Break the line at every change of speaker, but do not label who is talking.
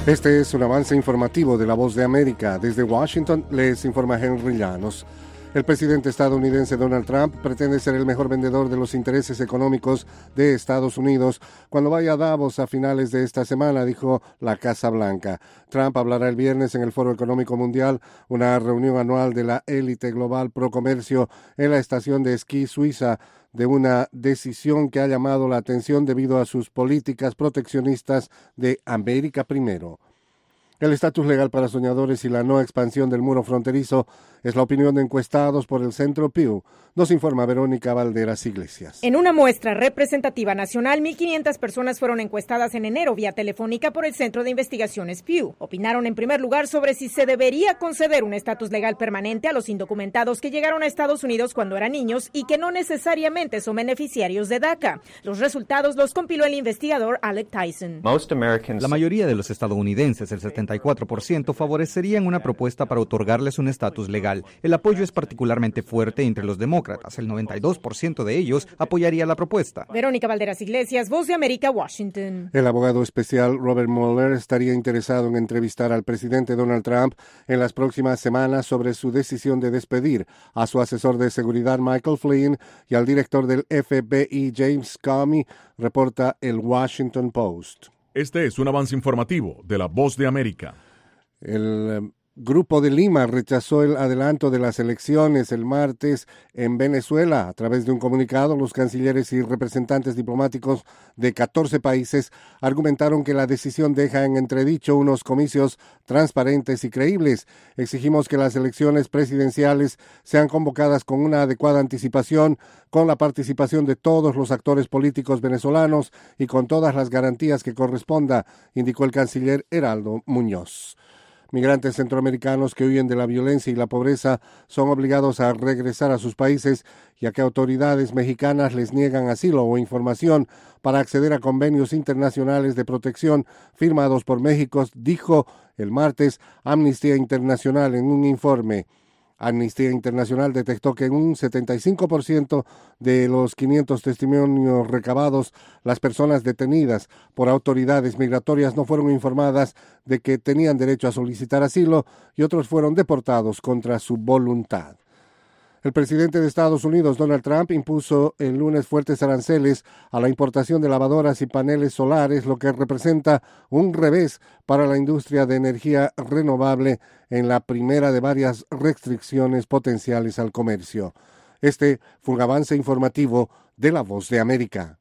Este es un avance informativo de La Voz de América. Desde Washington les informa Henry Llanos. El presidente estadounidense Donald Trump pretende ser el mejor vendedor de los intereses económicos de Estados Unidos cuando vaya a Davos a finales de esta semana, dijo la Casa Blanca. Trump hablará el viernes en el Foro Económico Mundial, una reunión anual de la élite global pro comercio en la estación de esquí suiza, de una decisión que ha llamado la atención debido a sus políticas proteccionistas de América Primero. El estatus legal para soñadores y la no expansión del muro fronterizo es la opinión de encuestados por el Centro Pew. Nos informa Verónica Valderas Iglesias.
En una muestra representativa nacional, 1,500 personas fueron encuestadas en enero vía telefónica por el Centro de Investigaciones Pew. Opinaron en primer lugar sobre si se debería conceder un estatus legal permanente a los indocumentados que llegaron a Estados Unidos cuando eran niños y que no necesariamente son beneficiarios de DACA. Los resultados los compiló el investigador Alec Tyson.
La mayoría de los estadounidenses, el 74%, favorecerían una propuesta para otorgarles un estatus legal. El apoyo es particularmente fuerte entre los demócratas. El 92% de ellos apoyaría la propuesta.
Verónica Valderas Iglesias, Voz de América, Washington.
El abogado especial Robert Mueller estaría interesado en entrevistar al presidente Donald Trump en las próximas semanas sobre su decisión de despedir a su asesor de seguridad Michael Flynn y al director del FBI James Comey, reporta el Washington Post.
Este es un avance informativo de La Voz de América.
El Grupo de Lima rechazó el adelanto de las elecciones el martes en Venezuela. A través de un comunicado, los cancilleres y representantes diplomáticos de 14 países argumentaron que la decisión deja en entredicho unos comicios transparentes y creíbles. Exigimos que las elecciones presidenciales sean convocadas con una adecuada anticipación, con la participación de todos los actores políticos venezolanos y con todas las garantías que corresponda, indicó el canciller Heraldo Muñoz. Migrantes centroamericanos que huyen de la violencia y la pobreza son obligados a regresar a sus países, ya que autoridades mexicanas les niegan asilo o información para acceder a convenios internacionales de protección firmados por México, dijo el martes Amnistía Internacional en un informe. Amnistía Internacional detectó que en un 75% de los 500 testimonios recabados, las personas detenidas por autoridades migratorias no fueron informadas de que tenían derecho a solicitar asilo y otros fueron deportados contra su voluntad. El presidente de Estados Unidos, Donald Trump, impuso el lunes fuertes aranceles a la importación de lavadoras y paneles solares, lo que representa un revés para la industria de energía renovable en la primera de varias restricciones potenciales al comercio. Este fue un avance informativo de La Voz de América.